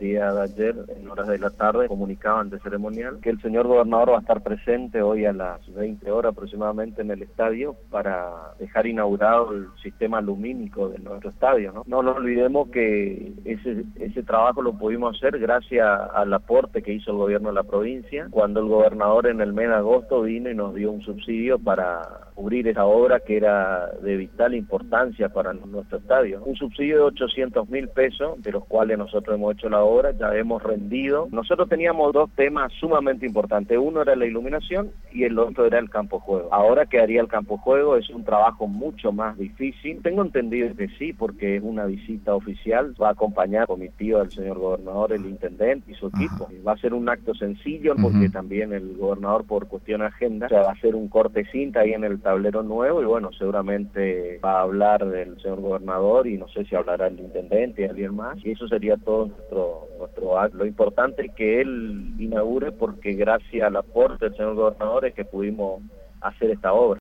día de ayer, en horas de la tarde, comunicaban de ceremonial que el señor gobernador va a estar presente hoy a las 20 horas aproximadamente en el estadio para dejar inaugurado el sistema lumínico de nuestro estadio, ¿no? No nos olvidemos que ese trabajo lo pudimos hacer gracias al aporte que hizo el gobierno de la provincia, cuando el gobernador en el mes de agosto vino y nos dio un subsidio para cubrir esa obra que era de vital importancia para nuestro estadio, ¿no? Un subsidio de 800.000 pesos, de los cuales nosotros hemos hecho la obra, ya hemos rendido. Nosotros teníamos dos temas sumamente importantes, uno era la iluminación y el otro era el campo de juego. Ahora quedaría el campo de juego, es un trabajo mucho más difícil. Tengo entendido que sí, porque es una visita oficial, va a acompañar comitiva del señor gobernador, el intendente y su equipo. Va a ser un acto sencillo porque también el gobernador por cuestión de agenda, o sea, va a hacer un corte cinta ahí en el tablero nuevo y bueno, seguramente va a hablar del señor gobernador y no sé si hablará el intendente y alguien más, y eso sería todo nuestro acto. Lo importante es que él inaugure porque gracias al aporte del señor gobernador es que pudimos hacer esta obra.